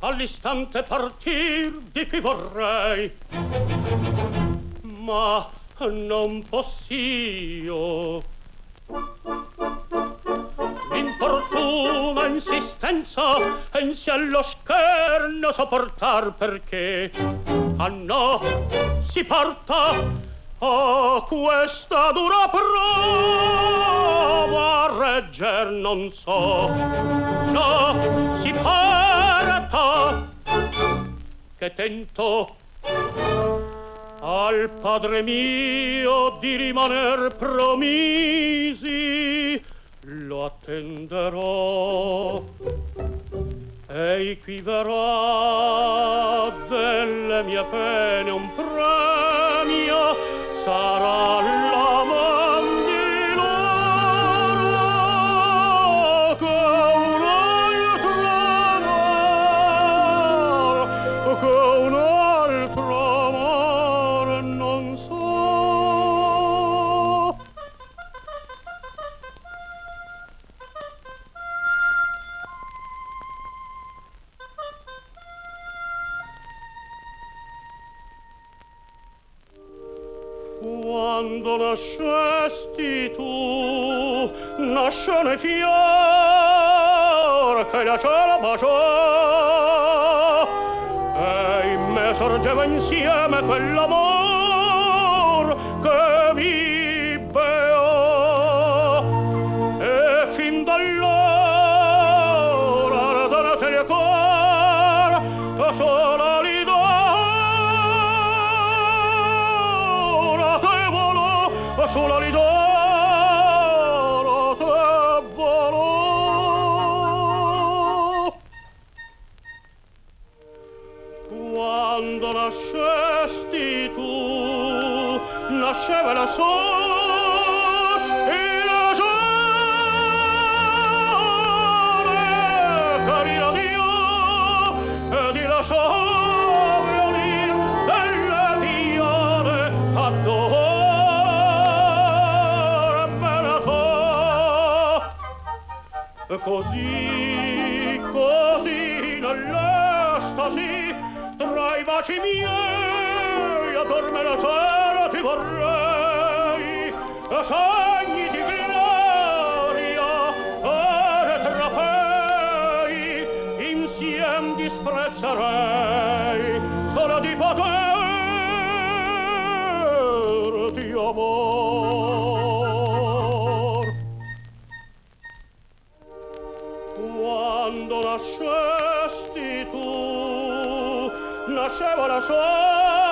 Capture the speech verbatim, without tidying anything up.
all'istante partir di qui vorrei, ma non possio. L'importuna insistenza pensi allo scherno sopportar, perché ah no, si porta a questa dura prova regger non so. No, si porta che tento al padre mio di rimaner promisi, lo attenderò. Ei qui verrà delle mie pene un premio, sarà la man di loro che un altro amor, che un altro amor non so. Quando nascesti tu, nasce ne fior che la cielo baciò, e in me sorgeva insieme quell'amor che vi beò, e fin d'allora donate il cor che sola li do. Sola l'idoro che volò. Quando nascesti tu, nasceva la sol e la sole carina Dio e di la sole unir delle viole adoro. Così, così nell'estasi tra i baci miei adorme la terra ti vorrei, e sogni di gloria e trofei insiem disprezzerei solo di poterti amor. Quando nascesti tu, nasceva la sua